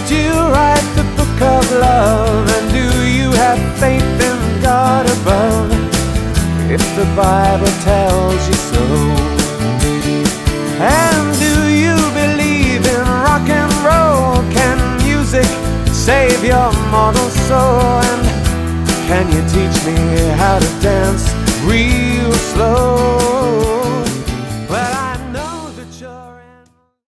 Did you write the book of love? And do you have faith in God above? If the Bible tells you so. And do you believe in rock and roll? Can music save your mortal soul? And can you teach me how to dance real slow?